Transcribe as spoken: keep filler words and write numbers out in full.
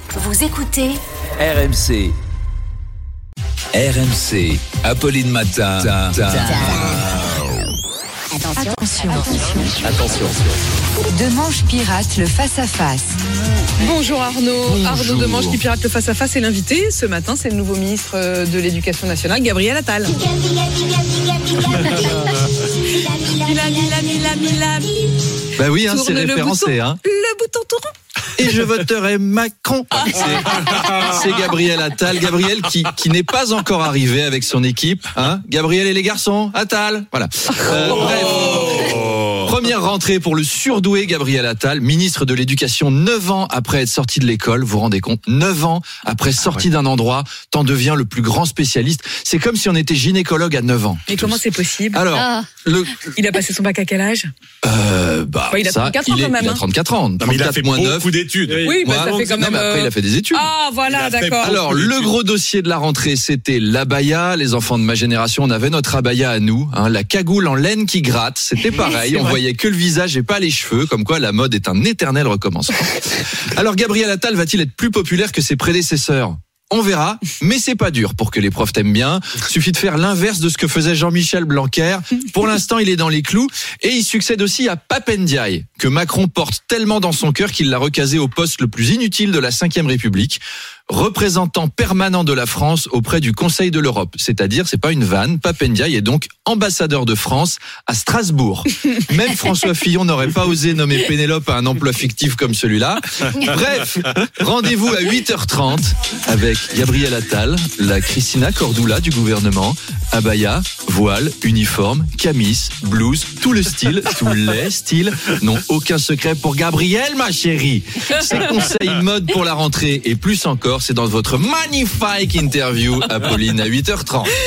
Vous écoutez R M C. R M C. Apolline Matin. Attention. Attention. Attention. Demanche pirate le face-à-face. Bonjour Arnaud. Bonjour. Arnaud Demanche qui pirate le face-à-face est l'invité. Ce matin, c'est le nouveau ministre de l'Éducation nationale, Gabriel Attal. Bah oui, hein, c'est Tourne le référencé. bouton. Hein. Le bouton tourne. Et je voterai Macron. C'est, c'est Gabriel Attal. Gabriel qui, qui n'est pas encore arrivé avec son équipe. Hein. Gabriel et les garçons. Attal. Voilà. Euh, bref. Première rentrée pour le surdoué Gabriel Attal, ministre de l'Éducation, neuf ans après être sorti de l'école. Vous vous rendez compte, neuf ans après sorti d'un endroit, t'en deviens le plus grand spécialiste. C'est comme si on était gynécologue à neuf ans. Mais comment c'est possible? Alors, Ah. le, Il a passé son bac à quel âge? euh, bah, Ouais, il a ça, trente-quatre ans il est- quand même, Il a hein. trente-quatre ans. Non, mais il a trente-quatre fait moins neuf. beaucoup d'études. Oui, bah, ça Ouais. fait quand Non, même. mais après, il a fait des études. Ah, voilà, Il a fait d'accord. pas- Alors, le gros dossier de la rentrée, c'était l'abaya. Les enfants de ma génération, on avait notre abaya à nous. Hein, la cagoule en laine qui gratte, c'était pareil. C'est On vrai. voyait que le visage et pas les cheveux, comme quoi la mode est un éternel recommencement. Alors, Gabriel Attal va-t-il être plus populaire que ses prédécesseurs ? On verra, mais c'est pas dur pour que les profs t'aiment bien. Suffit de faire l'inverse de ce que faisait Jean-Michel Blanquer. Pour l'instant, il est dans les clous et il succède aussi à Pape Ndiaye, que Macron porte tellement dans son cœur qu'il l'a recasé au poste le plus inutile de la cinquième République. Représentant permanent de la France auprès du Conseil de l'Europe. C'est-à-dire, c'est pas une vanne, Pape Ndiaye est donc ambassadeur de France à Strasbourg. Même François Fillon n'aurait pas osé nommer Pénélope à un emploi fictif comme celui-là. Bref, rendez-vous à huit heures trente avec Gabriel Attal, la Christina Cordula du gouvernement, abaya, voile, uniforme, camis, blouse, tout le style, tous les styles n'ont aucun secret pour Gabriel, ma chérie. Ses conseils mode pour la rentrée et plus encore, c'est dans votre magnifique interview, Apolline, à huit heures trente.